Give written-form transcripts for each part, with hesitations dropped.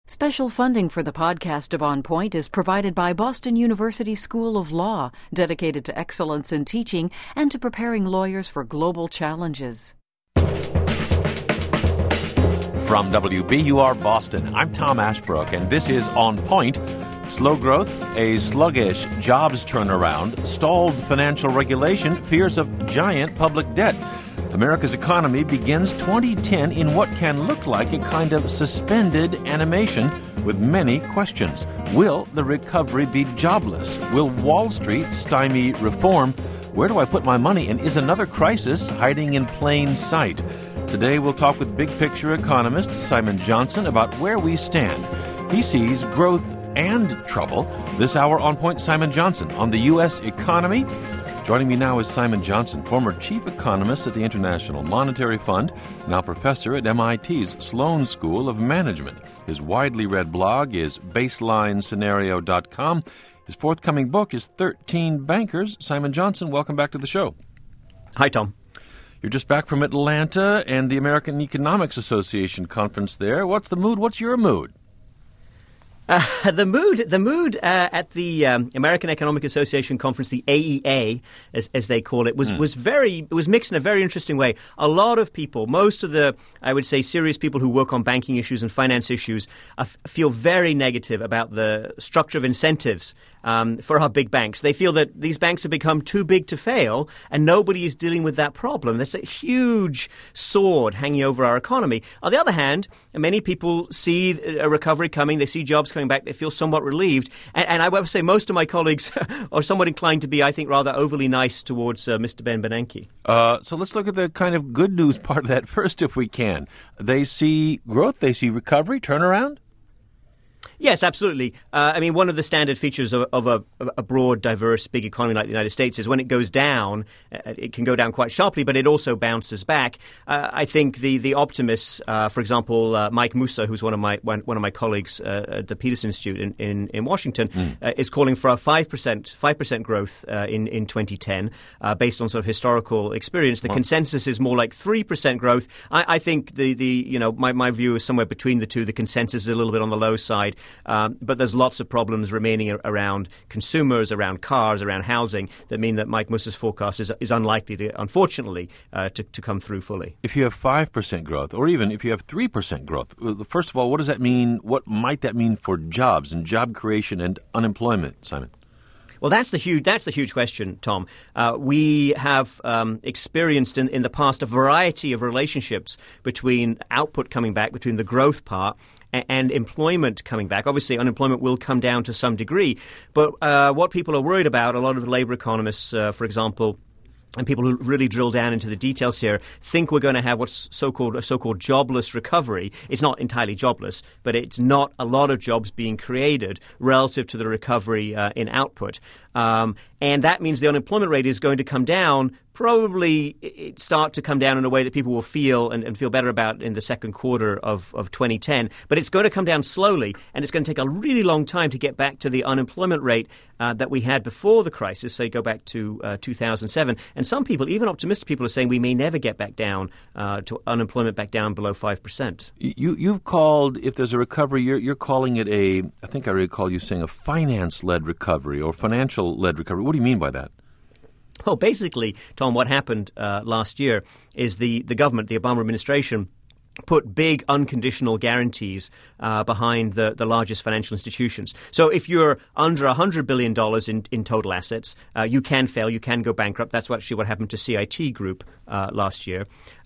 Special funding for the podcast of On Point is provided by Boston University School of Law, dedicated to excellence in teaching and to preparing lawyers for global challenges. From WBUR Boston, I'm Tom Ashbrook, and this is On Point. Slow growth, a sluggish jobs turnaround, stalled financial regulation, fears of giant public debt. America's economy begins 2010 in what can look like a kind of suspended animation with many questions. Will the recovery be jobless? Will Wall Street stymie reform? Where do I put my money? And is another crisis hiding in plain sight? Today we'll talk with big-picture economist Simon Johnson about where we stand. He sees growth and trouble. This hour On Point, Simon Johnson on the U.S. economy. Joining me now is Simon Johnson, former chief economist at the International Monetary Fund, now professor at MIT's Sloan School of Management. His widely read blog is BaselineScenario.com. His forthcoming book is 13 Bankers. Simon Johnson, welcome back to the show. Hi, Tom. You're just back from Atlanta and the American Economics Association conference there. What's the mood? What's your mood? The mood at the American Economic Association conference, the AEA, as they call it, was mixed in a very interesting way. A lot of people, most of the, I would say, serious people who work on banking issues and finance issues, feel very negative about the structure of incentives for our big banks. They feel that these banks have become too big to fail, and nobody is dealing with that problem. There's a huge sword hanging over our economy. On the other hand, many people see a recovery coming. They see jobs coming back. They feel somewhat relieved. And I would say most of my colleagues are somewhat inclined to be, I think, rather overly nice towards Mr. Ben Bernanke. So let's look at the kind of good news part of that first, if we can. They see growth. They see recovery, turnaround. Yes, absolutely. One of the standard features of a broad, diverse, big economy like the United States is when it goes down, it can go down quite sharply, but it also bounces back. I think the optimists, for example, Mike Musa, who's one of my colleagues at the Peterson Institute in Washington, is calling for a 5% growth in 2010, based on sort of historical experience. The consensus is more like 3% growth. I think my view is somewhere between the two. The consensus is a little bit on the low side. But there's lots of problems remaining around consumers, around cars, around housing that mean that Mike Musa's forecast is unlikely to, unfortunately, to come through fully. If you have 5% growth, or even if you have 3% growth, first of all, what does that mean? What might that mean for jobs and job creation and unemployment, Simon? Well, that's the huge question, Tom. We have experienced in the past a variety of relationships between output coming back, between the growth part, and employment coming back. Obviously, unemployment will come down to some degree. But what people are worried about, a lot of the labor economists, for example, and people who really drill down into the details here think we're going to have what's a so-called jobless recovery. It's not entirely jobless, but it's not a lot of jobs being created relative to the recovery in output. And that means the unemployment rate is going to come down, probably start to come down in a way that people will feel and feel better about in the second quarter of 2010. But it's going to come down slowly, and it's going to take a really long time to get back to the unemployment rate that we had before the crisis, say go back to 2007. And some people, even optimistic people, are saying we may never get back down to unemployment back down below 5%. You've called, if there's a recovery, you're calling it I think I recall you saying a finance-led recovery or financial-led recovery. What do you mean by that? Well, basically, Tom, what happened last year is the government, the Obama administration, put big unconditional guarantees behind the largest financial institutions. So if you're under $100 billion in total assets, you can fail, you can go bankrupt. That's actually what happened to CIT Group last year.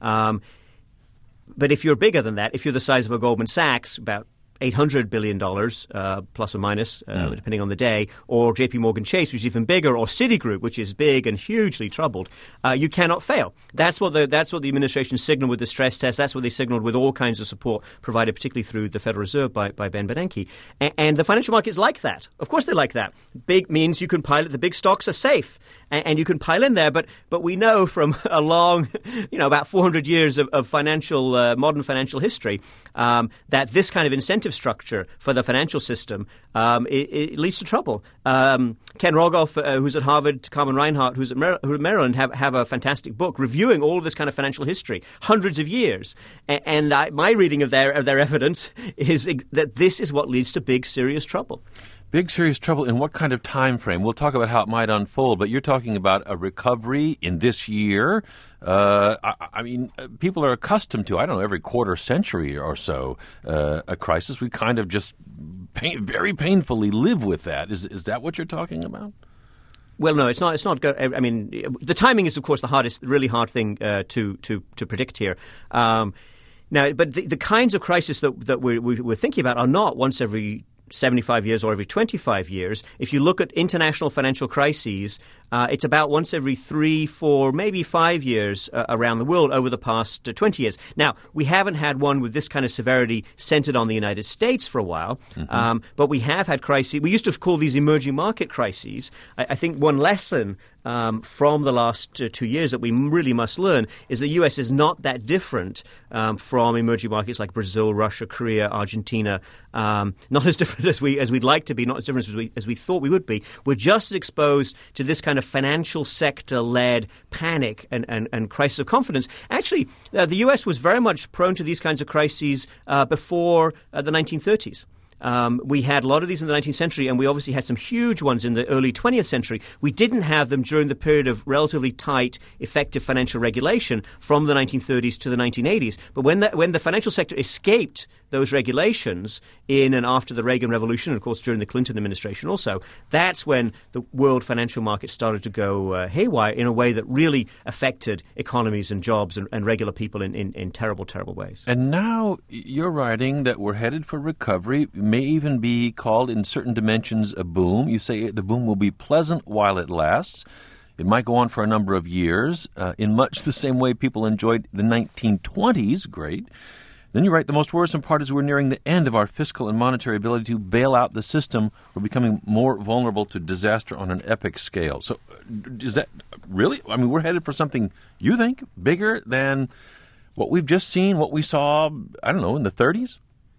But if you're bigger than that, if you're the size of a Goldman Sachs, about $800 billion, plus or minus, depending on the day, or JP Morgan Chase, which is even bigger, or Citigroup, which is big and hugely troubled, you cannot fail. That's what the administration signaled with the stress test. That's what they signaled with all kinds of support provided, particularly through the Federal Reserve by Ben Bernanke. And the financial markets like that. Of course they like that. Big means you can pilot. The big stocks are safe, and you can pile in there. But we know from a long, about 400 years of modern financial history, that this kind of incentive incentive structure for the financial system, it leads to trouble. Ken Rogoff, who's at Harvard, Carmen Reinhart, who's at Maryland, have a fantastic book reviewing all of this kind of financial history, hundreds of years. And my reading of their evidence is that this is what leads to big, serious trouble. Big, serious trouble in what kind of time frame? We'll talk about how it might unfold, but you're talking about a recovery in this year. I mean, people are accustomed to, I don't know, every quarter century or so, a crisis. We kind of just very painfully live with that. Is that what you're talking about? Well, no, it's not. It's not good. I mean, the timing is, of course, the really hard thing to predict here. Now, but the kinds of crises that we're thinking about are not once every 75 years or every 25 years. If you look at international financial crises, it's about once every 3, 4, maybe 5 years around the world over the past 20 years. Now, we haven't had one with this kind of severity centered on the United States for a while, but we have had crises. We used to call these emerging market crises. I think one lesson from the last 2 years that we really must learn is the U.S. is not that different from emerging markets like Brazil, Russia, Korea, Argentina. Not as different as we'd like to be, not as different as we thought we would be. We're just as exposed to this kind of financial sector-led panic and crisis of confidence. Actually, the U.S. was very much prone to these kinds of crises before the 1930s. We had a lot of these in the 19th century, and we obviously had some huge ones in the early 20th century. We didn't have them during the period of relatively tight, effective financial regulation from the 1930s to the 1980s. But when the financial sector escaped those regulations in and after the Reagan Revolution, and of course during the Clinton administration also, that's when the world financial market started to go haywire in a way that really affected economies and jobs and regular people in terrible, terrible ways. And now you're writing that we're headed for recovery, may even be called in certain dimensions a boom. You say the boom will be pleasant while it lasts. It might go on for a number of years in much the same way people enjoyed the 1920s. Great. Then you write, the most worrisome part is we're nearing the end of our fiscal and monetary ability to bail out the system. We're becoming more vulnerable to disaster on an epic scale. So is that really? I mean, we're headed for something, you think, bigger than what we've just seen, what we saw, I don't know, in the 30s?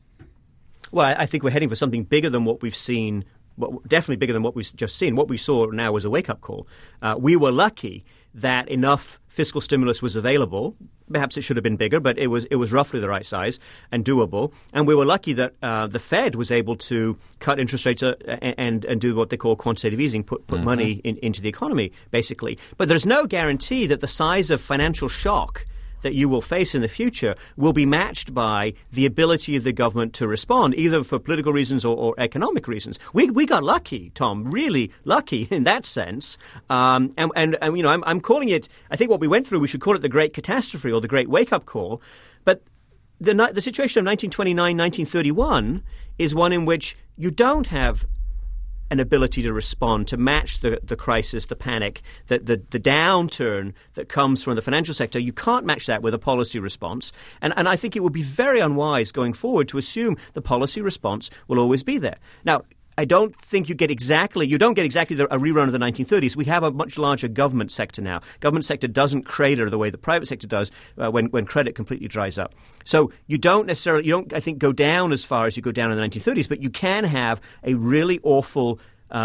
Well, I think we're heading for something bigger than what we've seen, definitely bigger than what we've just seen. What we saw now was a wake-up call. We were lucky that enough fiscal stimulus was available. Perhaps it should have been bigger, but it was roughly the right size and doable. And we were lucky that the Fed was able to cut interest rates and do what they call quantitative easing, put money into the economy, basically. But there's no guarantee that the size of financial shock that you will face in the future will be matched by the ability of the government to respond, either for political reasons or economic reasons. We got lucky, Tom, really lucky in that sense. And you know, I'm calling it, I think what we went through, we should call it the Great Catastrophe or the Great Wake-Up Call. But the situation of 1929, 1931 is one in which you don't have an ability to respond, to match the crisis, the panic, the downturn that comes from the financial sector. You can't match that with a policy response. And I think it would be very unwise going forward to assume the policy response will always be there. Now, I don't think you don't get exactly a rerun of the 1930s. We have a much larger government sector now. Government sector doesn't crater the way the private sector does when credit completely dries up. So you don't, I think, go down as far as you go down in the 1930s, but you can have a really awful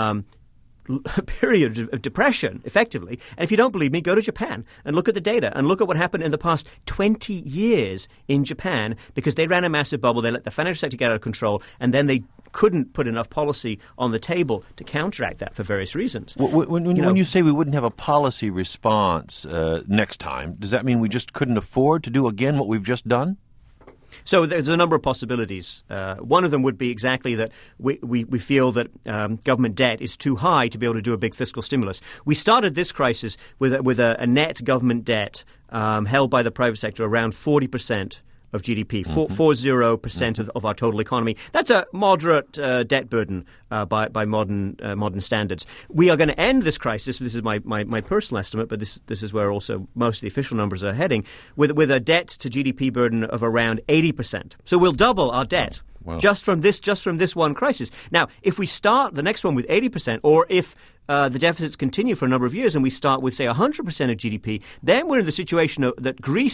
period of depression, effectively. And if you don't believe me, go to Japan and look at the data and look at what happened in the past 20 years in Japan, because they ran a massive bubble. They let the financial sector get out of control, and then they couldn't put enough policy on the table to counteract that for various reasons. When you say we wouldn't have a policy response next time, does that mean we just couldn't afford to do again what we've just done? So there's a number of possibilities. One of them would be exactly that we feel that government debt is too high to be able to do a big fiscal stimulus. We started this crisis with a net government debt held by the private sector around 40% of GDP, 40% of our total economy. That's a moderate debt burden by modern standards. We are going to end this crisis, this is my personal estimate, but this is where also most of the official numbers are heading, with a debt to GDP burden of around 80%. So we'll double our debt. Wow. Just from this one crisis. Now, if we start the next one with 80%, or if the deficits continue for a number of years and we start with, say, 100% of GDP, then we're in the situation that Greece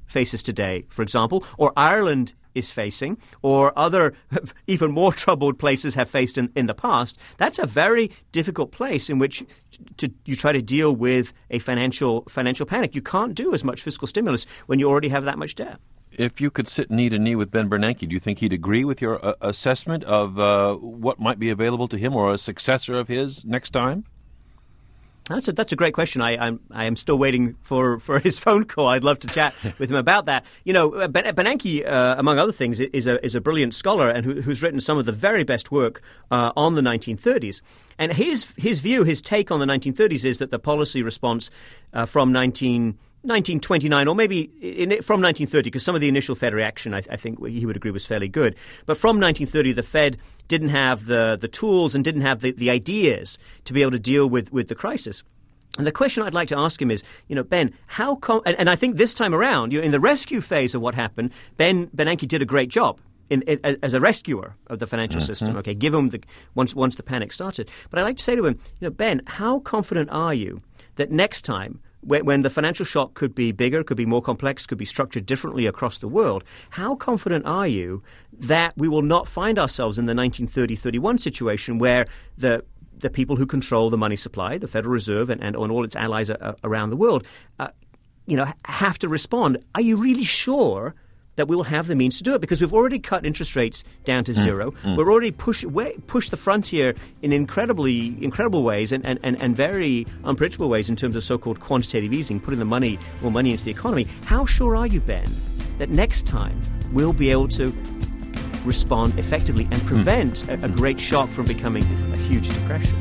faces today, for example, or Ireland is facing, or other even more troubled places have faced in the past, that's a very difficult place in which you try to deal with a financial panic. You can't do as much fiscal stimulus when you already have that much debt. If you could sit knee to knee with Ben Bernanke, do you think he'd agree with your assessment of what might be available to him or a successor of his next time? That's a great question. I am still waiting for his phone call. I'd love to chat with him about that. You know, Bernanke, among other things, is a brilliant scholar and who's written some of the very best work on the 1930s. And his view, his take on the 1930s is that the policy response from 1929, or maybe from 1930, because some of the initial Fed reaction, I think he would agree, was fairly good. But from 1930, the Fed didn't have the tools and didn't have the ideas to be able to deal with the crisis. And the question I'd like to ask him is, you know, Ben, and I think this time around, in the rescue phase of what happened, Bernanke did a great job as a rescuer of the financial system. Okay, give him once the panic started. But I'd like to say to him, you know, Ben, how confident are you that next time, when the financial shock could be bigger, could be more complex, could be structured differently across the world, how confident are you that we will not find ourselves in the 1930-31 situation where the people who control the money supply, the Federal Reserve and all its allies around the world, have to respond? Are you really sure that we will have the means to do it? Because we've already cut interest rates down to zero. We're already pushed the frontier in incredible ways and very unpredictable ways in terms of so-called quantitative easing, putting more money into the economy. How sure are you, Ben, that next time we'll be able to respond effectively and prevent a great shock from becoming a huge depression?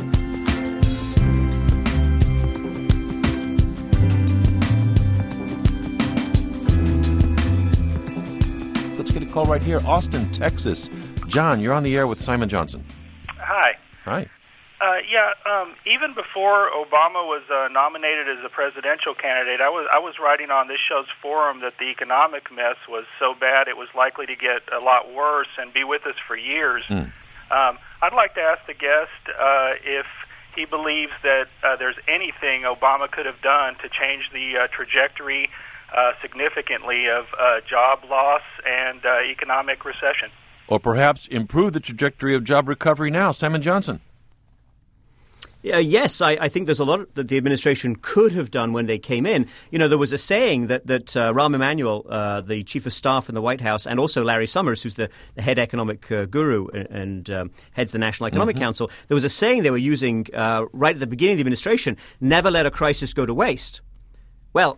Call right here, Austin, Texas. John, you're on the air with Simon Johnson. Hi. Hi. Even before Obama was nominated as a presidential candidate, I was writing on this show's forum that the economic mess was so bad it was likely to get a lot worse and be with us for years. I'd like to ask the guest if he believes that there's anything Obama could have done to change the trajectory significantly of job loss and economic recession. Or perhaps improve the trajectory of job recovery now. Simon Johnson. Yes, I think there's a lot that the administration could have done when they came in. You know, there was a saying that Rahm Emanuel, the chief of staff in the White House, and also Larry Summers, who's the head economic guru and heads the National Economic Council, there was a saying they were using right at the beginning of the administration: never let a crisis go to waste. Well,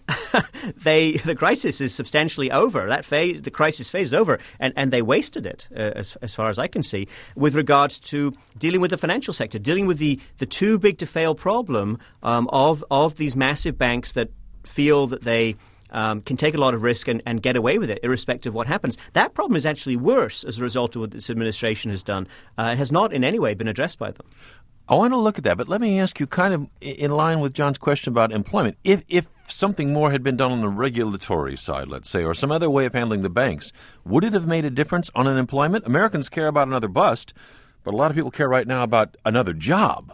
the crisis is substantially over. The crisis phase is over, and they wasted it, as far as I can see, with regard to dealing with the financial sector, dealing with the too big to fail problem of these massive banks that feel that they can take a lot of risk and get away with it, irrespective of what happens. That problem is actually worse as a result of what this administration has done. It has not in any way been addressed by them. I want to look at that, but let me ask you, kind of in line with John's question about employment, if something more had been done on the regulatory side, let's say, or some other way of handling the banks, would it have made a difference on unemployment? Americans care about another bust, but a lot of people care right now about another job.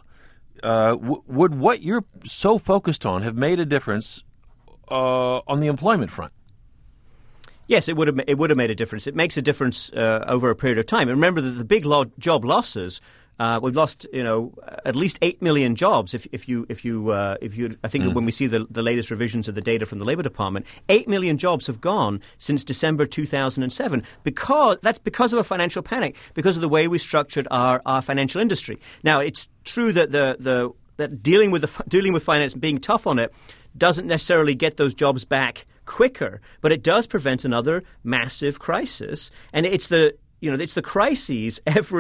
Would what you're so focused on have made a difference on the employment front? Yes, it would have made a difference. It makes a difference over a period of time. And remember that the big job losses. We've lost, at least 8 million jobs. If you, I think when we see the latest revisions of the data from the Labor Department, 8 million jobs have gone since December 2007. Because of a financial panic, because of the way we structured our financial industry. Now, it's true that that dealing with finance and being tough on it doesn't necessarily get those jobs back quicker, but it does prevent another massive crisis. And it's the crises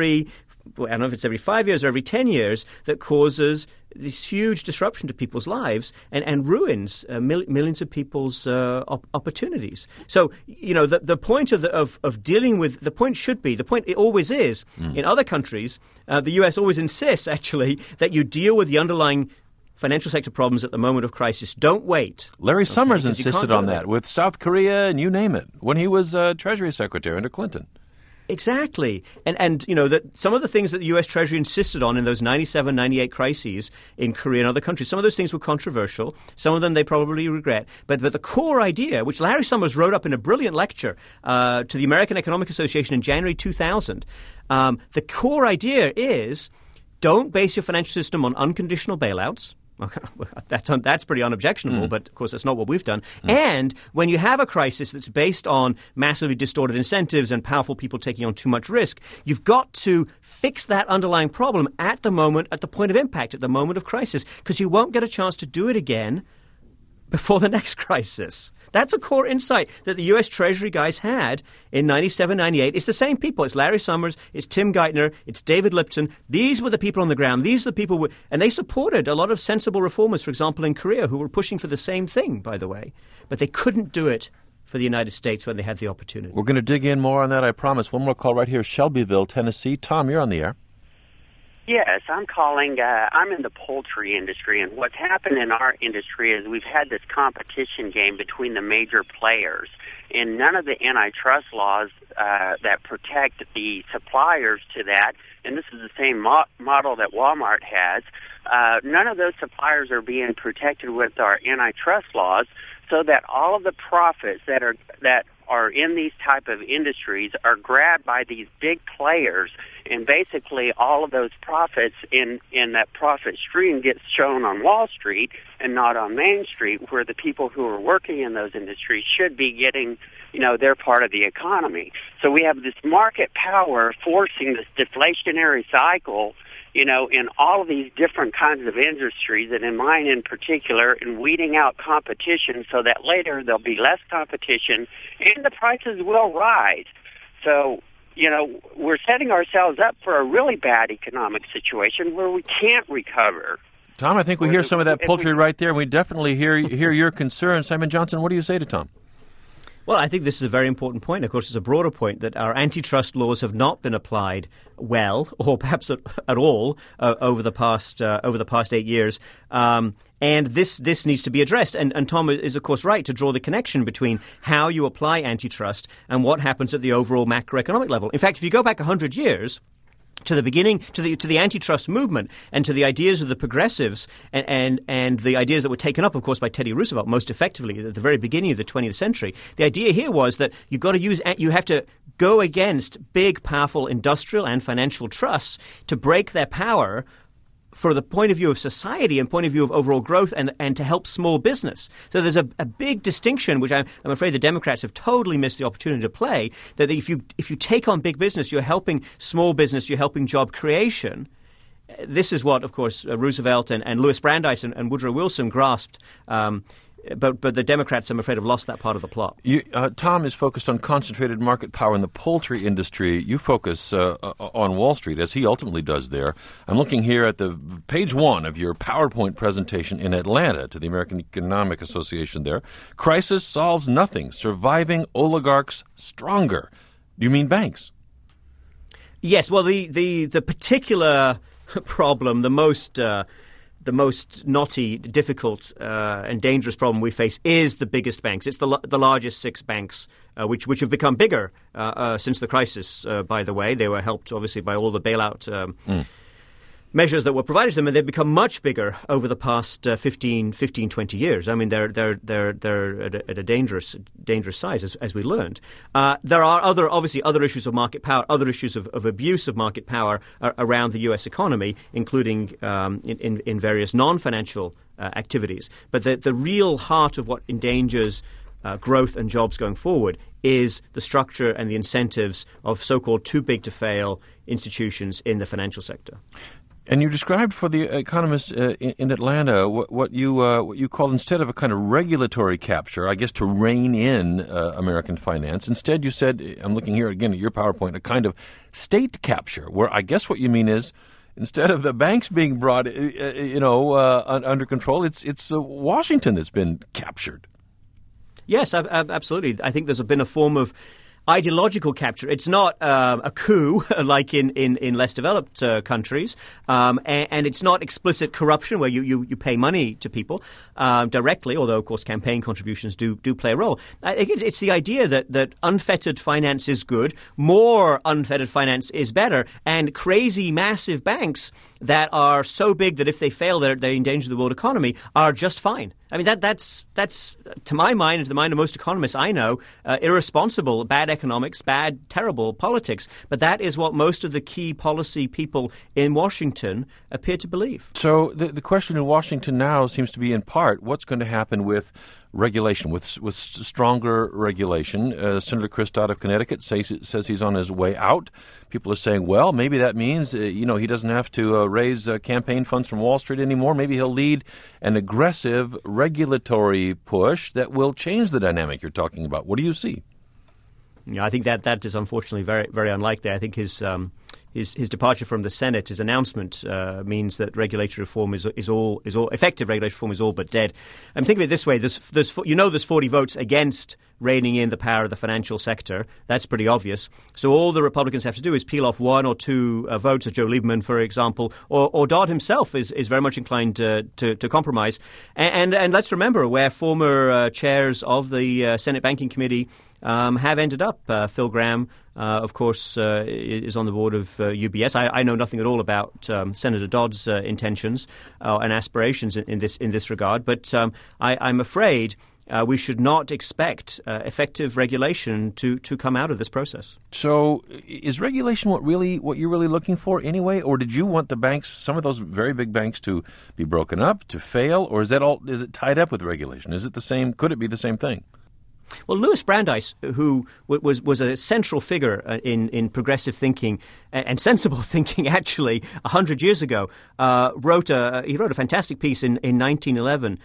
I don't know if it's every 5 years or every 10 years that causes this huge disruption to people's lives and ruins millions of people's opportunities. So, the point of dealing with, the point it always is, in other countries, the U.S. always insists, actually, that you deal with the underlying financial sector problems at the moment of crisis. Don't wait. Larry Summers insisted on that with South Korea and you name it when he was Treasury Secretary under Clinton. Exactly. And you know, that some of the things that the U.S. Treasury insisted on in those 97, 98 crises in Korea and other countries, some of those things were controversial. Some of them they probably regret. But the core idea, which Larry Summers wrote up in a brilliant lecture to the American Economic Association in January 2000, the core idea is don't base your financial system on unconditional bailouts. That's pretty unobjectionable, but of course that's not what we've done. And when you have a crisis that's based on massively distorted incentives and powerful people taking on too much risk, you've got to fix that underlying problem at the moment, at the point of impact, at the moment of crisis, because you won't get a chance to do it again before the next crisis. That's a core insight that the U.S. Treasury guys had in 97, 98. It's the same people. It's Larry Summers. It's Tim Geithner. It's David Lipton. These were the people on the ground. These are the people, and they supported a lot of sensible reformers, for example, in Korea, who were pushing for the same thing, by the way. But they couldn't do it for the United States when they had the opportunity. We're going to dig in more on that, I promise. One more call right here, Shelbyville, Tennessee. Tom, you're on the air. Yes, I'm calling. I'm in the poultry industry, and what's happened in our industry is we've had this competition game between the major players, and none of the antitrust laws that protect the suppliers to that, and this is the same model that Walmart has, none of those suppliers are being protected with our antitrust laws, so that all of the profits that are in these type of industries are grabbed by these big players, and basically all of those profits in that profit stream gets shown on Wall Street and not on Main Street, where the people who are working in those industries should be getting, their part of the economy. So we have this market power forcing this deflationary cycle, in all of these different kinds of industries, and in mine in particular, in weeding out competition so that later there'll be less competition and the prices will rise. So, we're setting ourselves up for a really bad economic situation where we can't recover. Tom, I think we hear some of that poultry right there. We definitely hear your concern. Simon Johnson, what do you say to Tom? Well, I think this is a very important point. Of course, it's a broader point that our antitrust laws have not been applied well, or perhaps at all, over the past 8 years. And this needs to be addressed. And Tom is, of course, right to draw the connection between how you apply antitrust and what happens at the overall macroeconomic level. In fact, if you go back 100 years, to the beginning, to the antitrust movement, and to the ideas of the progressives, and the ideas that were taken up, of course, by Teddy Roosevelt most effectively at the very beginning of the 20th century. The idea here was that you have to go against big, powerful industrial and financial trusts to break their power for the point of view of society and point of view of overall growth and to help small business. So there's a big distinction, which I'm afraid the Democrats have totally missed the opportunity to play, that if you take on big business, you're helping small business, you're helping job creation. This is what, of course, Roosevelt and Louis Brandeis and Woodrow Wilson grasped. But the Democrats, I'm afraid, have lost that part of the plot. Tom is focused on concentrated market power in the poultry industry. You focus on Wall Street, as he ultimately does there. I'm looking here at the page 1 of your PowerPoint presentation in Atlanta to the American Economic Association there. Crisis solves nothing. Surviving oligarchs stronger. Do you mean banks? Yes. Well, the particular problem, the most knotty, difficult, and dangerous problem we face is the biggest banks. It's the largest 6 banks, which have become bigger since the crisis, by the way. They were helped, obviously, by all the bailout measures that were provided to them, and they've become much bigger over the past 15, 20 years. I mean, they're at a dangerous size, as we learned. There are other issues of market power, other issues of abuse of market power around the U.S. economy, including in various non-financial activities. But the real heart of what endangers growth and jobs going forward is the structure and the incentives of so-called too-big-to-fail institutions in the financial sector. And you described for the economists in Atlanta what you called, instead of a kind of regulatory capture, I guess to rein in American finance, instead you said, I'm looking here again at your PowerPoint, a kind of state capture, where I guess what you mean is instead of the banks being brought under control, it's Washington that's been captured. Yes, absolutely. I think there's been a form of ideological capture. It's not a coup like in less developed countries, and it's not explicit corruption where you pay money to people directly, although, of course, campaign contributions do play a role. I think it's the idea that unfettered finance is good, more unfettered finance is better, and crazy, massive banks that are so big that if they fail, they endanger the world economy are just fine. I mean, that's to my mind and to the mind of most economists I know, irresponsible, bad economics, bad, terrible politics. But that is what most of the key policy people in Washington appear to believe. So the question in Washington now seems to be, in part, what's going to happen with regulation, with stronger regulation. Senator Chris Dodd of Connecticut says he's on his way out. People are saying, well, maybe that means, he doesn't have to raise campaign funds from Wall Street anymore. Maybe he'll lead an aggressive regulatory push that will change the dynamic you're talking about. What do you see? Yeah, I think that is unfortunately very, very unlikely. I think his departure from the Senate, his announcement, means that regulatory reform is all effective regulatory reform is all but dead. I'm thinking of it this way: there's 40 votes against reining in the power of the financial sector. That's pretty obvious. So all the Republicans have to do is peel off one or two votes, as Joe Lieberman, for example, or Dodd himself is very much inclined to compromise. And let's remember where former chairs of the Senate Banking Committee have ended up. Phil Gramm, of course, is on the board of UBS. I know nothing at all about Senator Dodd's intentions and aspirations in this regard, but I'm afraid we should not expect effective regulation to come out of this process. So is regulation what you're really looking for anyway, or did you want the banks, some of those very big banks, to be broken up, to fail, or is it tied up with regulation? Is it the same? Could it be the same thing? Well, Louis Brandeis, who was a central figure in progressive thinking and sensible thinking, actually, 100 years ago, wrote a fantastic piece in 1911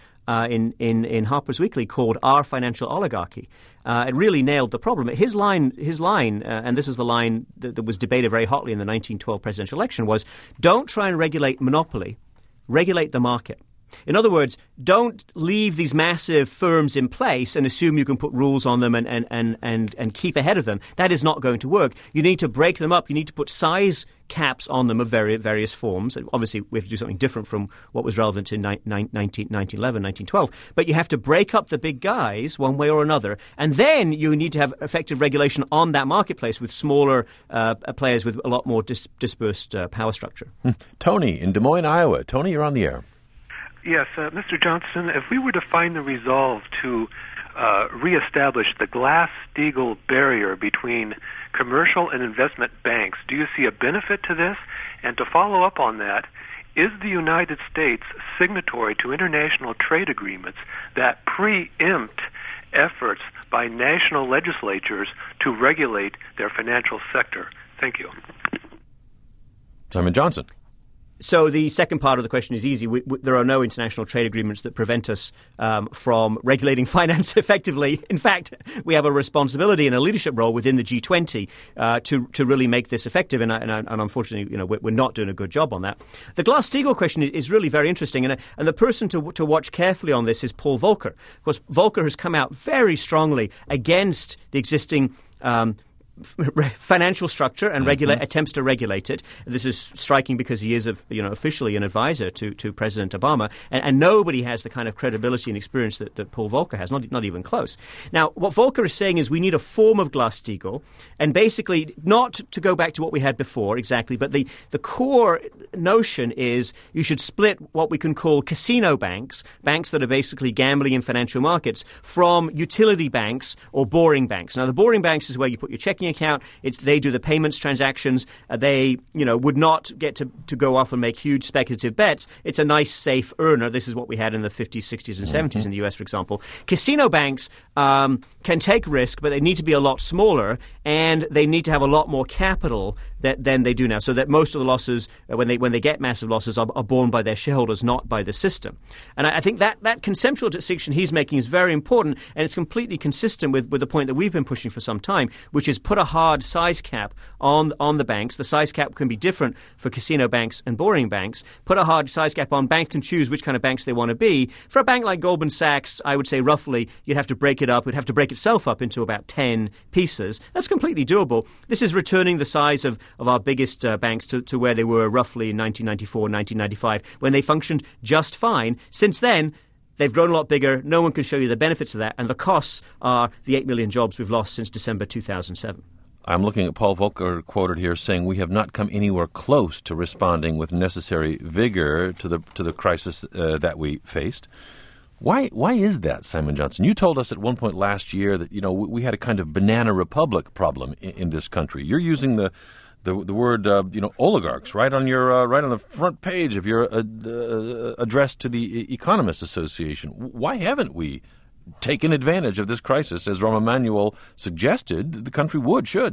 in Harper's Weekly called "Our Financial Oligarchy." It really nailed the problem. His line, and this is the line that was debated very hotly in the 1912 presidential election, was: "Don't try and regulate monopoly, regulate the market." In other words, don't leave these massive firms in place and assume you can put rules on them and keep ahead of them. That is not going to work. You need to break them up. You need to put size caps on them of various forms. Obviously, we have to do something different from what was relevant in 1911, 1912. But you have to break up the big guys one way or another. And then you need to have effective regulation on that marketplace with smaller players with a lot more dispersed power structure. Tony in Des Moines, Iowa. Tony, you're on the air. Yes, Mr. Johnson, if we were to find the resolve to reestablish the Glass-Steagall barrier between commercial and investment banks, do you see a benefit to this? And to follow up on that, is the United States signatory to international trade agreements that preempt efforts by national legislatures to regulate their financial sector? Thank you. Simon Johnson. So the second part of the question is easy. There are no international trade agreements that prevent us from regulating finance effectively. In fact, we have a responsibility and a leadership role within the G20 to really make this effective. And unfortunately, we're not doing a good job on that. The Glass-Steagall question is really very interesting. And the person to watch carefully on this is Paul Volcker. Of course, Volcker has come out very strongly against the existing financial structure and attempts to regulate it. This is striking because he is, officially an advisor to President Obama, and nobody has the kind of credibility and experience that Paul Volcker has, not even close. Now, what Volcker is saying is we need a form of Glass-Steagall, and basically not to go back to what we had before exactly, but the core notion is you should split what we can call casino banks that are basically gambling in financial markets, from utility banks or boring banks. Now, the boring banks is where you put your checking account. They do the payments transactions. They, would not get to go off and make huge speculative bets. It's a nice, safe earner. This is what we had in the 50s, 60s, and 70s in the U.S., for example. Casino banks can take risk, but they need to be a lot smaller, and they need to have a lot more capital than they do now, so that most of the losses, when they get massive losses, are borne by their shareholders, not by the system. And I think that conceptual distinction he's making is very important, and it's completely consistent with the point that we've been pushing for some time, which is put a hard size cap on the banks. The size cap can be different for casino banks and boring banks. Put a hard size cap on. Banks can choose which kind of banks they want to be. For a bank like Goldman Sachs, I would say roughly you'd have to break it up. It'd have to break itself up into about 10 pieces. That's completely doable. This is returning the size of our biggest banks to where they were roughly in 1994, 1995, when they functioned just fine. Since then, they've grown a lot bigger. No one can show you the benefits of that. And the costs are the 8 million jobs we've lost since December 2007. I'm looking at Paul Volcker quoted here saying we have not come anywhere close to responding with necessary vigor to the crisis that we faced. Why is that, Simon Johnson? You told us at one point last year that we had a kind of banana republic problem in this country. You're using the word oligarchs right on your right on the front page of your address to the Economists Association. Why haven't we taken advantage of this crisis, as Rahm Emanuel suggested the country should?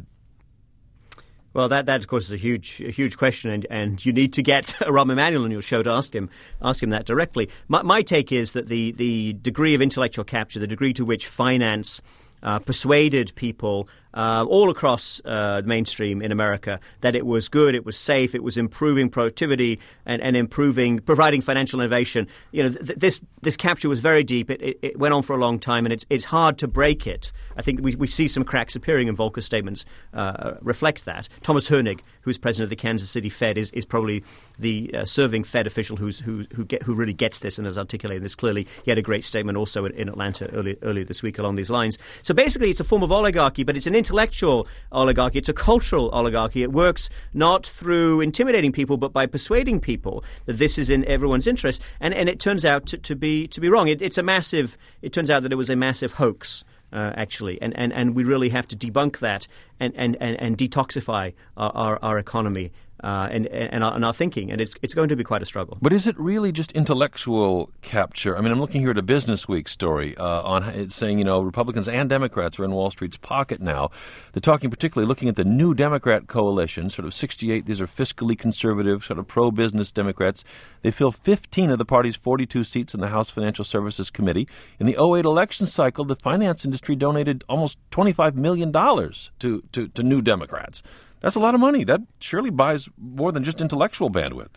Well, that of course is a huge question, and you need to get Rahm Emanuel on your show to ask him that directly. My take is that the degree of intellectual capture, the degree to which finance persuaded people all across mainstream in America that it was good, it was safe, it was improving productivity and providing financial innovation. This capture was very deep. It went on for a long time, and it's hard to break it. I think we see some cracks appearing in Volcker's statements reflect that. Thomas Hoenig, who's president of the Kansas City Fed, is probably the serving Fed official who really gets this and has articulated this clearly. He had a great statement also in Atlanta earlier this week along these lines. So basically, it's a form of oligarchy, but it's an intellectual oligarchy. It's a cultural oligarchy. It works not through intimidating people, but by persuading people that this is in everyone's interest. And it turns out to be wrong. It turns out that it was a massive hoax. Actually, and we really have to debunk that and detoxify our economy and our thinking, and it's going to be quite a struggle. But is it really just intellectual capture? I mean, I'm looking here at a Business Week story on it's saying Republicans and Democrats are in Wall Street's pocket now. They're talking particularly looking at the new Democrat coalition, sort of 68. These are fiscally conservative, sort of pro-business Democrats. They fill 15 of the party's 42 seats in the House Financial Services Committee. In the 2008 election cycle, the finance industry donated almost $25 million to New Democrats. That's a lot of money. That surely buys more than just intellectual bandwidth.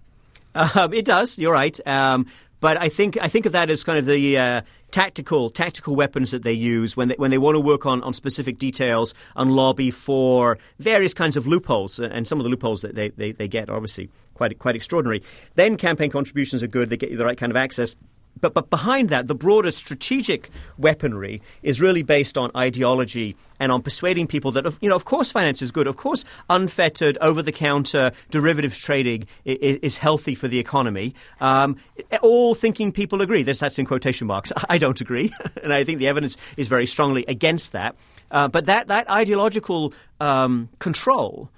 It does. You're right. But I think of that as kind of the tactical weapons that they use when they want to work on specific details and lobby for various kinds of loopholes. And some of the loopholes that they get are obviously quite extraordinary. Then campaign contributions are good. They get you the right kind of access. But behind that, the broader strategic weaponry is really based on ideology and on persuading people that, of course, finance is good. Of course, unfettered, over-the-counter derivatives trading is healthy for the economy. All thinking people agree. That's in quotation marks. I don't agree, and I think the evidence is very strongly against that. But that ideological control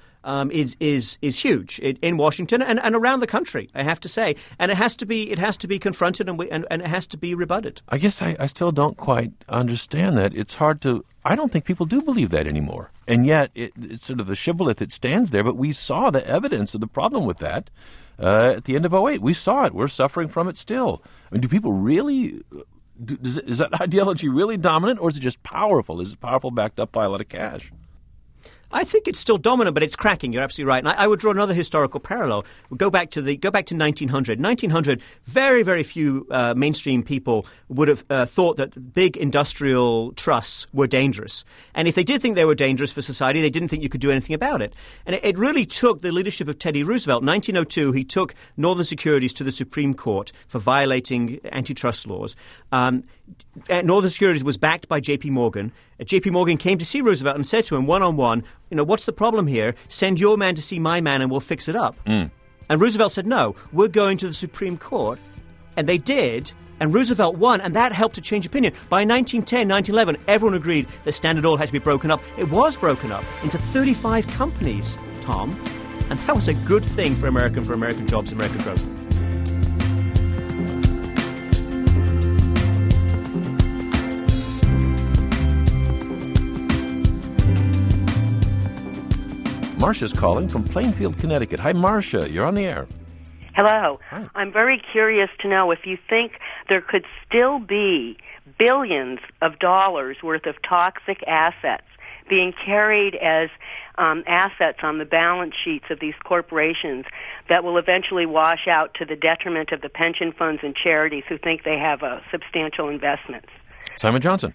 is huge in Washington and around the country, I have to say, and it has to be confronted and it has to be rebutted. I guess I still don't quite understand that. It's hard to. I don't think people do believe that anymore, and yet it's sort of the shibboleth that stands there. But we saw the evidence of the problem with that at the end of 2008. We saw it. We're suffering from it still. I mean, do people really? Is that ideology really dominant, or is it just powerful? Is it powerful backed up by a lot of cash? I think it's still dominant, but it's cracking. You're absolutely right. And I would draw another historical parallel. Go back to 1900. 1900, very, very few mainstream people would have thought that big industrial trusts were dangerous. And if they did think they were dangerous for society, they didn't think you could do anything about it. And it really took the leadership of Teddy Roosevelt. 1902, he took Northern Securities to the Supreme Court for violating antitrust laws. Northern Securities was backed by J.P. Morgan. J.P. Morgan came to see Roosevelt and said to him one-on-one, what's the problem here? Send your man to see my man and we'll fix it up. And Roosevelt said, no, we're going to the Supreme Court. And they did, and Roosevelt won, and that helped to change opinion. By 1910, 1911, everyone agreed that Standard Oil had to be broken up. It was broken up into 35 companies, Tom, and that was a good thing for American jobs, American growth. Marcia's calling from Plainfield, Connecticut. Hi, Marcia. You're on the air. Hello. Hi. I'm very curious to know if you think there could still be billions of dollars worth of toxic assets being carried as assets on the balance sheets of these corporations that will eventually wash out to the detriment of the pension funds and charities who think they have substantial investments. Simon Johnson.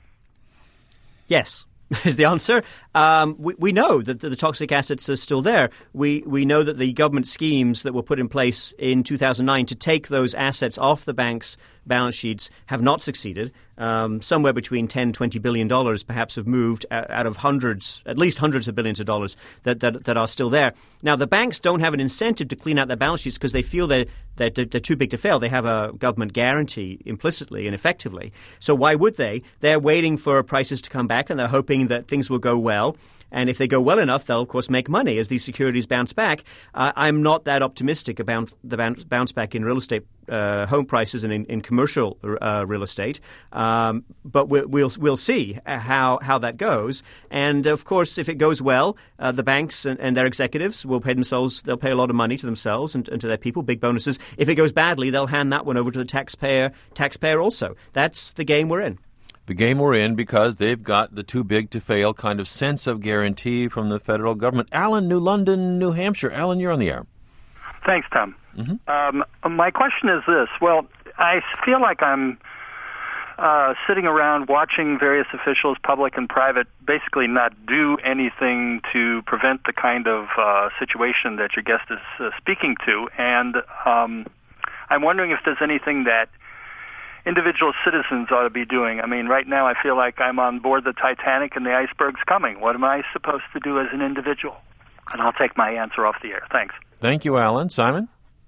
Yes. Is the answer. We know that the toxic assets are still there. We know that the government schemes that were put in place in 2009 to take those assets off the banks' balance sheets have not succeeded. Somewhere between $10, $20 billion perhaps have moved out of at least hundreds of billions of dollars that are still there. Now, the banks don't have an incentive to clean out their balance sheets because they feel they're too big to fail. They have a government guarantee implicitly and effectively. So why would they? They're waiting for prices to come back and they're hoping that things will go well. And if they go well enough, they'll, of course, make money as these securities bounce back. I'm not that optimistic about the bounce back in real estate home prices and in commercial real estate. But we'll see how that goes. And, of course, if it goes well, the banks and their executives will pay themselves. They'll pay a lot of money to themselves and to their people, big bonuses. If it goes badly, they'll hand that one over to the taxpayer also. That's the game we're in. The game we're in because they've got the too big to fail kind of sense of guarantee from the federal government. Alan, New London, New Hampshire. Alan, you're on the air. Thanks, Tom. Mm-hmm. My question is this. Well, I feel like I'm sitting around watching various officials, public and private, basically not do anything to prevent the kind of situation that your guest is speaking to. And I'm wondering if there's anything that individual citizens ought to be doing. I mean, right now I feel like I'm on board the Titanic and the iceberg's coming. What am I supposed to do as an individual? And I'll take my answer off the air. Thanks. Thank you, Alan. Simon?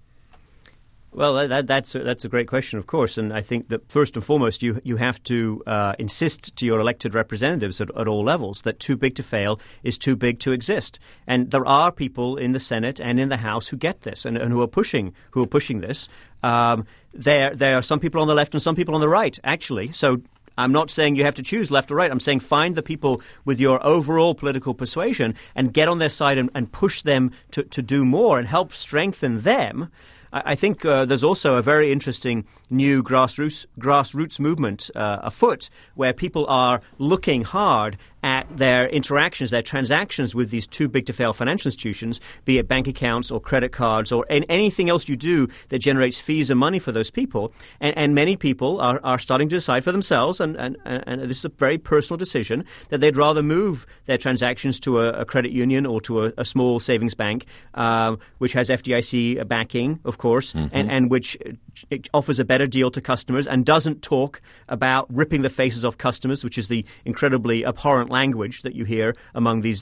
Well, that's a great question, of course, and I think that first and foremost you have to insist to your elected representatives at all levels that too big to fail is too big to exist. And there are people in the Senate and in the House who get this and who are pushing this. There are some people on the left and some people on the right, actually. So I'm not saying you have to choose left or right. I'm saying find the people with your overall political persuasion and get on their side and push them to do more and help strengthen them. I think there's also a very interesting new grassroots movement afoot where people are looking hard at their interactions, their transactions with these too big to fail financial institutions, be it bank accounts or credit cards or anything else you do that generates fees and money for those people. And many people are starting to decide for themselves, and this is a very personal decision, that they'd rather move their transactions to a credit union or to a small savings bank, which has FDIC backing, of course, mm-hmm. and which it offers a better deal to customers and doesn't talk about ripping the faces off customers, which is the incredibly abhorrent language that you hear among these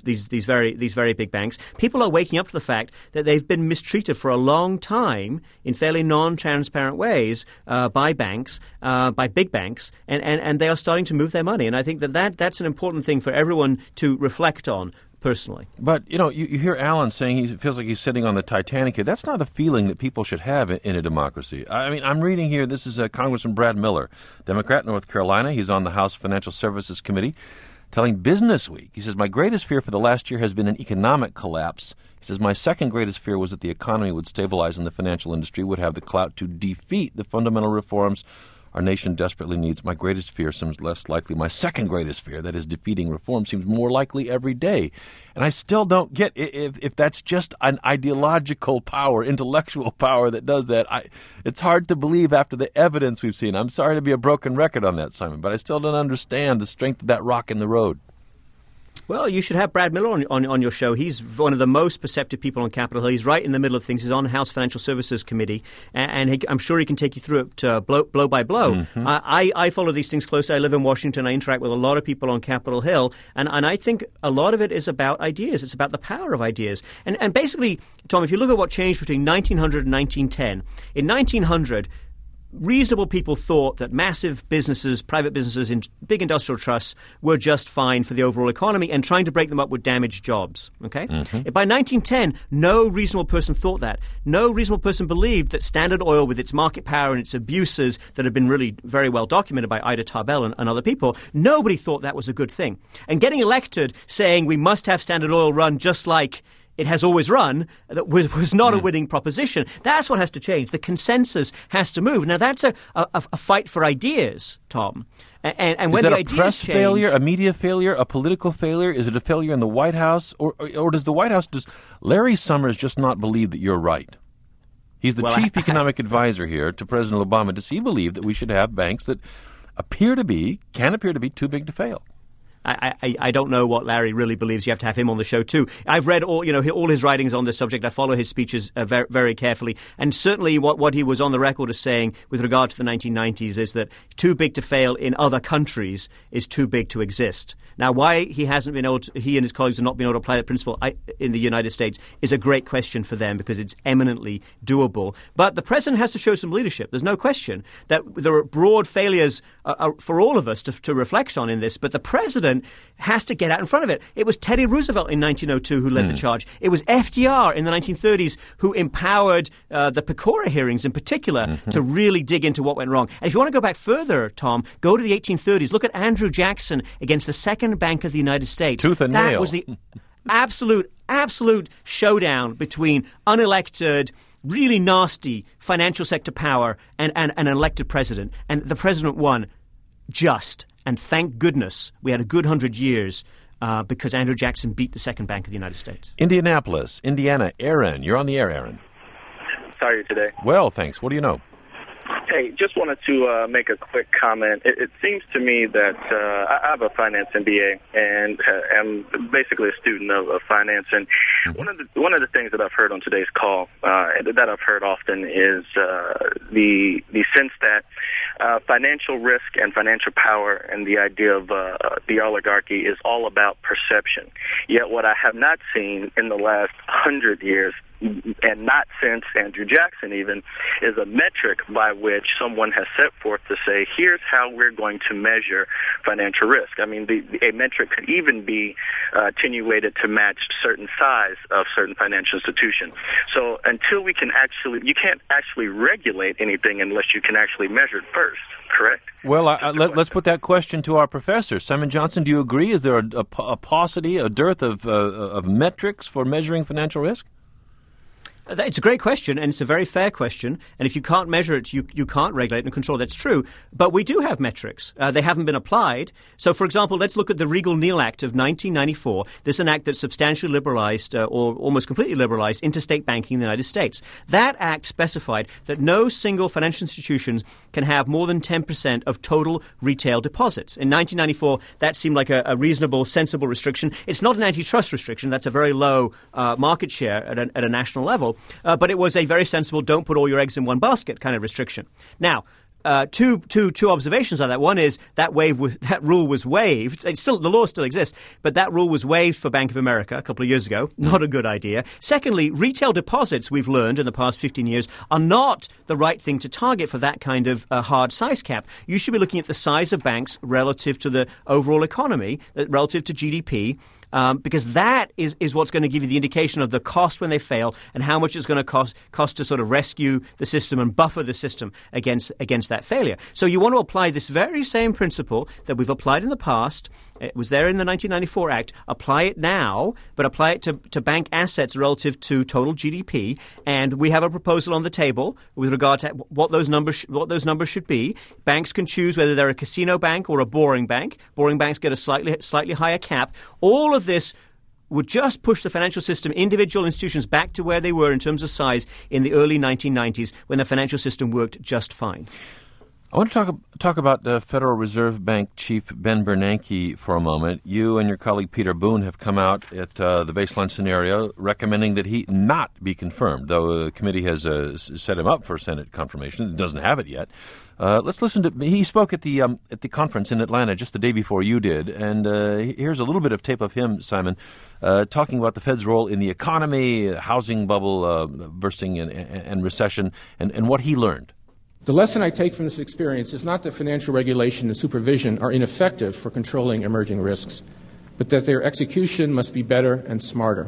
very big banks. People are waking up to the fact that they've been mistreated for a long time in fairly non-transparent ways by banks, by big banks, and they are starting to move their money. And I think that's an important thing for everyone to reflect on personally. But, you hear Alan saying he feels like he's sitting on the Titanic here. That's not a feeling that people should have in a democracy. I mean, I'm reading here, this is Congressman Brad Miller, Democrat, North Carolina. He's on the House Financial Services Committee, telling Business Week. He says, my greatest fear for the last year has been an economic collapse. He says, my second greatest fear was that the economy would stabilize and the financial industry would have the clout to defeat the fundamental reforms our nation desperately needs. My greatest fear seems less likely. My second greatest fear, that is defeating reform, seems more likely every day. And I still don't get if that's just an ideological power, intellectual power that does that. It's hard to believe after the evidence we've seen. I'm sorry to be a broken record on that, Simon, but I still don't understand the strength of that rock in the road. Well, you should have Brad Miller on your show. He's one of the most perceptive people on Capitol Hill. He's right in the middle of things. He's on the House Financial Services Committee, and I'm sure he can take you through it blow by blow. Mm-hmm. I follow these things closely. I live in Washington. I interact with a lot of people on Capitol Hill, and I think a lot of it is about ideas. It's about the power of ideas. And basically, Tom, if you look at what changed between 1900 and 1910, in 1900, reasonable people thought that massive businesses, private businesses in big industrial trusts were just fine for the overall economy, and trying to break them up would damage jobs. Okay? Mm-hmm. By 1910, no reasonable person thought that. No reasonable person believed that Standard Oil, with its market power and its abuses that have been really very well documented by Ida Tarbell and other people, nobody thought that was a good thing. And getting elected saying we must have Standard Oil run just like it has always run that was not a winning proposition. That's what has to change. The consensus has to move. Now, that's a fight for ideas, Tom. And when the ideas change... Is that a press failure, a media failure, a political failure? Is it a failure in the White House? Or does the White House, does Larry Summers just not believe that you're right? He's the chief economic advisor here to President Obama. Does he believe that we should have banks that can appear to be too big to fail? I don't know what Larry really believes. You have to have him on the show too. I've read all his writings on this subject. I follow his speeches very, very carefully, and certainly what he was on the record as saying with regard to the 1990s is that too big to fail in other countries is too big to exist. Now, why he and his colleagues have not been able to apply that principle in the United States is a great question for them, because it's eminently doable. But the president has to show some leadership. There's no question that there are broad failures for all of us to reflect on in this, but the president has to get out in front of it. It was Teddy Roosevelt in 1902 who led the charge. It was FDR in the 1930s who empowered the Pecora hearings in particular to really dig into what went wrong. And if you want to go back further, Tom, go to the 1830s. Look at Andrew Jackson against the Second Bank of the United States. Tooth and nail. That was the absolute showdown between unelected, really nasty financial sector power and an elected president. And the president won just. And thank goodness we had a good 100 years because Andrew Jackson beat the Second Bank of the United States. Indianapolis, Indiana. Aaron, you're on the air, Aaron. How are you today? Well, thanks. What do you know? Hey, just wanted to make a quick comment. It seems to me that I have a finance MBA and am basically a student of finance. And one of the things that I've heard on today's call, that I've heard often, is the sense that financial risk and financial power and the idea of the oligarchy is all about perception. Yet what I have not seen in the last 100 years, and not since Andrew Jackson even, is a metric by which someone has set forth to say, here's how we're going to measure financial risk. I mean, a metric could even be attenuated to match certain size of certain financial institution. So until we can you can't actually regulate anything unless you can actually measure it first, correct? Well, let's put that question to our professor. Simon Johnson, do you agree? Is there a paucity, a dearth of metrics for measuring financial risk? It's a great question, and it's a very fair question. And if you can't measure it, you can't regulate and control. That's true. But we do have metrics. They haven't been applied. So, for example, let's look at the Regal-Neal Act of 1994. This is an act that substantially liberalized, or almost completely liberalized, interstate banking in the United States. That act specified that no single financial institutions can have more than 10% of total retail deposits. In 1994, that seemed like a reasonable, sensible restriction. It's not an antitrust restriction. That's a very low market share at a national level. But it was a very sensible, don't put all your eggs in one basket kind of restriction. Now, two observations on that. One is that rule was waived. The law still exists, but that rule was waived for Bank of America a couple of years ago. Not a good idea. Secondly, retail deposits, we've learned in the past 15 years, are not the right thing to target for that kind of hard size cap. You should be looking at the size of banks relative to the overall economy, relative to GDP. Because that is what's going to give you the indication of the cost when they fail and how much it's going to cost to sort of rescue the system and buffer the system against that failure. So you want to apply this very same principle that we've applied in the past. It was there in the 1994 Act. Apply it now, but apply it to bank assets relative to total GDP. And we have a proposal on the table with regard to what those numbers should be. Banks can choose whether they're a casino bank or a boring bank. Boring banks get a slightly higher cap. All of this would just push the financial system, individual institutions, back to where they were in terms of size in the early 1990s when the financial system worked just fine. I want to talk about Federal Reserve Bank Chief Ben Bernanke for a moment. You and your colleague Peter Boone have come out at the baseline scenario recommending that he not be confirmed, though the committee has set him up for Senate confirmation. It doesn't have it yet. Let's listen to. He spoke at the conference in Atlanta just the day before you did, and here's a little bit of tape of him, Simon, talking about the Fed's role in the economy, housing bubble bursting, and recession, and what he learned. The lesson I take from this experience is not that financial regulation and supervision are ineffective for controlling emerging risks, but that their execution must be better and smarter.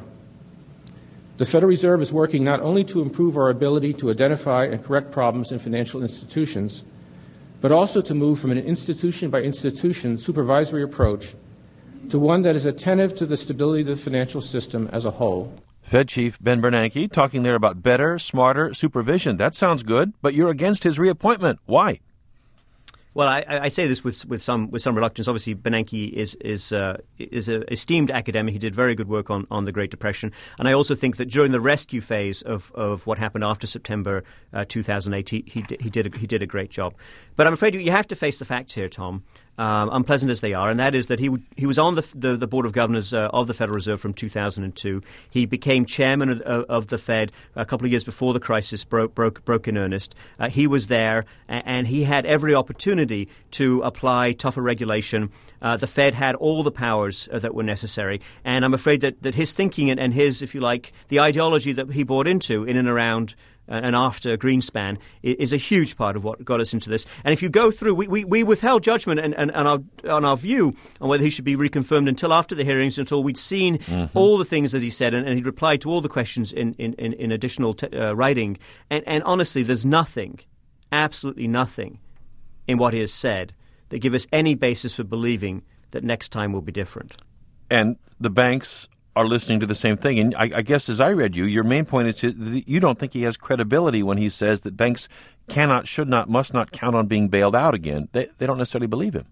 The Federal Reserve is working not only to improve our ability to identify and correct problems in financial institutions, but also to move from an institution-by-institution supervisory approach to one that is attentive to the stability of the financial system as a whole. Fed Chief Ben Bernanke talking there about better, smarter supervision. That sounds good, but you're against his reappointment. Why? Well, I say this with some reluctance. Obviously, Bernanke is an esteemed academic. He did very good work on the Great Depression, and I also think that during the rescue phase of what happened after September 2008, he did a great job. But I'm afraid you have to face the facts here, Tom, unpleasant as they are, and that is that he was on the Board of Governors of the Federal Reserve from 2002. He became chairman of the Fed a couple of years before the crisis broke in earnest. He was there, and he had every opportunity to apply tougher regulation. The Fed had all the powers that were necessary, and I'm afraid that his thinking and his, if you like, the ideology that he bought into in and around and after Greenspan is a huge part of what got us into this. And if you go through, we withheld judgment and our view on whether he should be reconfirmed until after the hearings, until we'd seen all the things that he said, and he'd replied to all the questions in additional writing. And honestly, there's nothing, absolutely nothing, in what he has said that give us any basis for believing that next time will be different. And the banks are listening to the same thing. And I guess as I read you, your main point is that you don't think he has credibility when he says that banks cannot, should not, must not count on being bailed out again. They don't necessarily believe him.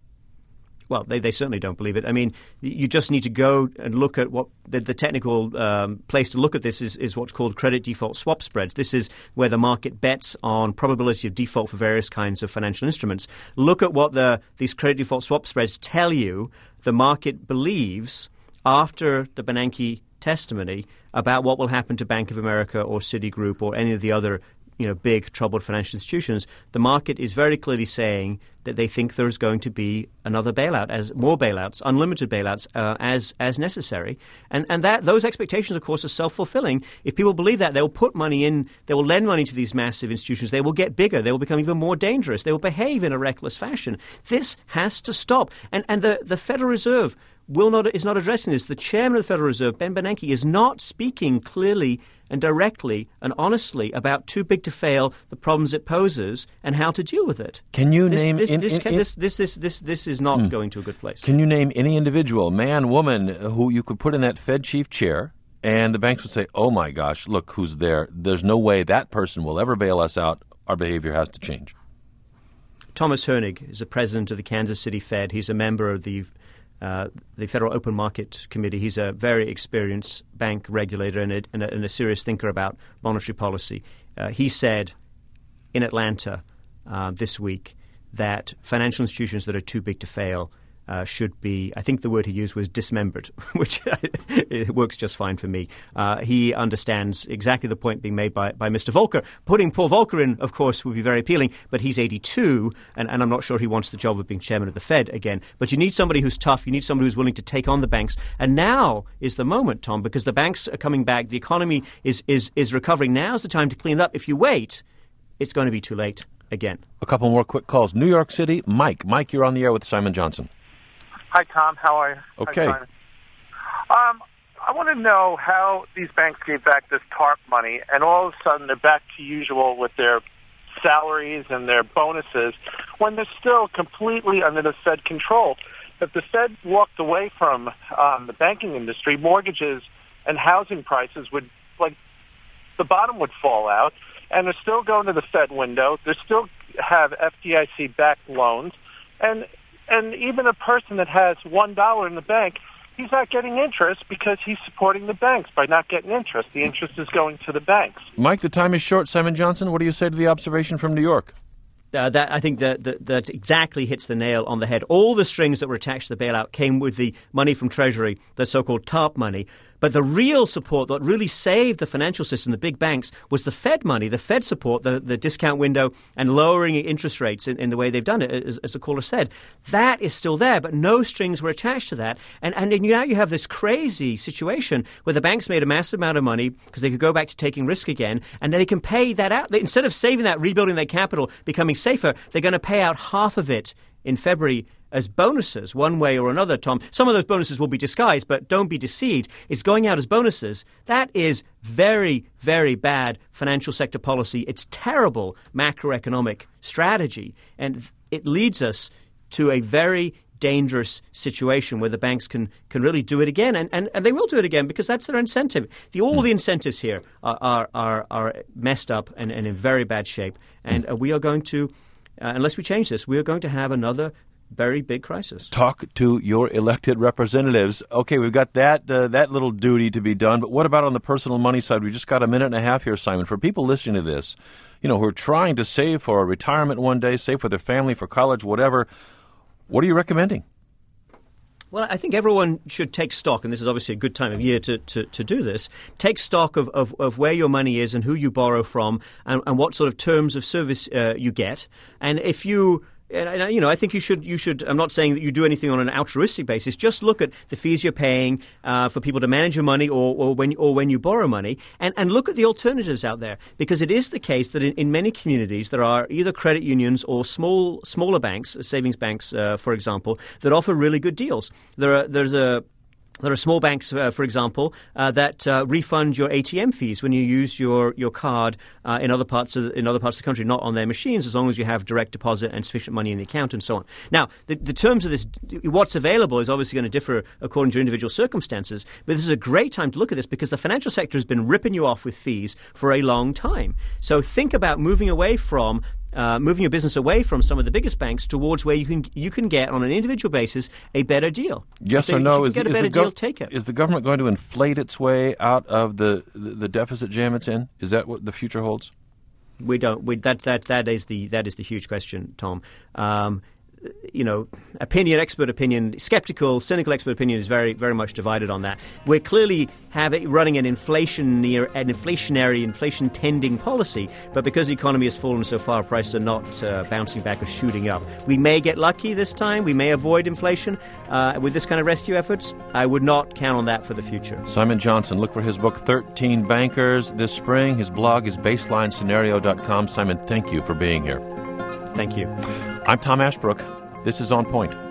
Well, they certainly don't believe it. I mean, you just need to go and look at what the technical place to look at this is what's called credit default swap spreads. This is where the market bets on probability of default for various kinds of financial instruments. Look at what these credit default swap spreads tell you the market believes after the Bernanke testimony about what will happen to Bank of America or Citigroup or any of the other big troubled financial institutions. The market is very clearly saying that they think there's going to be another bailout, as more bailouts, unlimited bailouts, as necessary, and that those expectations, of course, are self-fulfilling. If people believe that, they will put money in, they will lend money to these massive institutions. They will get bigger. They will become even more dangerous. They will behave in a reckless fashion. This has to stop. And the Federal Reserve is not addressing this. The chairman of the Federal Reserve, Ben Bernanke, is not speaking clearly and directly and honestly about too big to fail, the problems it poses, and how to deal with it. Can you name this is not going to a good place. Can you name any individual, man, woman, who you could put in that Fed chief chair, and the banks would say, "Oh my gosh, look who's there. There's no way that person will ever bail us out. Our behavior has to change." Thomas Hoenig is the president of the Kansas City Fed. He's a member of the Federal Open Market Committee. He's a very experienced bank regulator and a serious thinker about monetary policy. He said in Atlanta this week that financial institutions that are too big to fail should be, I think the word he used was dismembered, which it works just fine for me. He understands exactly the point being made by Mr. Volcker. Putting Paul Volcker in, of course, would be very appealing, but he's 82, and I'm not sure he wants the job of being chairman of the Fed again. But you need somebody who's tough. You need somebody who's willing to take on the banks. And now is the moment, Tom, because the banks are coming back. The economy is recovering. Now's the time to clean it up. If you wait, it's going to be too late again. A couple more quick calls. New York City, Mike. Mike, you're on the air with Simon Johnson. Hi, Tom. How are you? Okay. Hi, I want to know how these banks gave back this TARP money, and all of a sudden they're back to usual with their salaries and their bonuses when they're still completely under the Fed control. If the Fed walked away from the banking industry, mortgages and housing prices would, the bottom would fall out, and they're still going to the Fed window. They still have FDIC-backed loans, and even a person that has $1 in the bank, he's not getting interest because he's supporting the banks by not getting interest. The interest is going to the banks. Mike, the time is short. Simon Johnson, what do you say to the observation from New York? I think that exactly hits the nail on the head. All the strings that were attached to the bailout came with the money from Treasury, the so-called TARP money. But the real support that really saved the financial system, the big banks, was the Fed money, the Fed support, the discount window, and lowering interest rates in the way they've done it, as the caller said. That is still there, but no strings were attached to that. And now you have this crazy situation where the banks made a massive amount of money because they could go back to taking risk again, and they can pay that out. Instead of saving that, rebuilding their capital, becoming safer, they're going to pay out half of it in February as bonuses, one way or another, Tom. Some of those bonuses will be disguised, but don't be deceived. It's going out as bonuses. That is very, very bad financial sector policy. It's terrible macroeconomic strategy, and it leads us to a very dangerous situation where the banks can really do it again, and they will do it again because that's their incentive. All the incentives here are messed up and in very bad shape, and we are going to, unless we change this, we are going to have another very big crisis. Talk to your elected representatives. Okay, we've got that little duty to be done, but what about on the personal money side? We just got a minute and a half here, Simon. For people listening to this, who are trying to save for a retirement one day, save for their family, for college, whatever, what are you recommending? Well, I think everyone should take stock, and this is obviously a good time of year to do this. Take stock of where your money is and who you borrow from and what sort of terms of service you get. And if you... And, I think you should. I'm not saying that you do anything on an altruistic basis. Just look at the fees you're paying for people to manage your money, or when you borrow money, and look at the alternatives out there. Because it is the case that in many communities there are either credit unions or smaller banks, savings banks, for example, that offer really good deals. There are small banks, for example, that refund your ATM fees when you use your card in other parts of the country, not on their machines, as long as you have direct deposit and sufficient money in the account and so on. Now, the terms of this, what's available is obviously going to differ according to individual circumstances, but this is a great time to look at this because the financial sector has been ripping you off with fees for a long time. So think about moving your business away from some of the biggest banks towards where you can get on an individual basis a better deal. Yes or no? If you get a better deal, take it. Is the government going to inflate its way out of the deficit jam it's in? Is that what the future holds? We don't. That is the huge question, Tom. Expert opinion, skeptical, cynical expert opinion is very, very much divided on that. We're clearly running an inflation-tending policy, but because the economy has fallen so far, prices are not bouncing back or shooting up. We may get lucky this time. We may avoid inflation with this kind of rescue efforts. I would not count on that for the future. Simon Johnson, look for his book, 13 Bankers, this spring. His blog is baselinescenario.com. Simon, thank you for being here. Thank you. I'm Tom Ashbrook. This is On Point.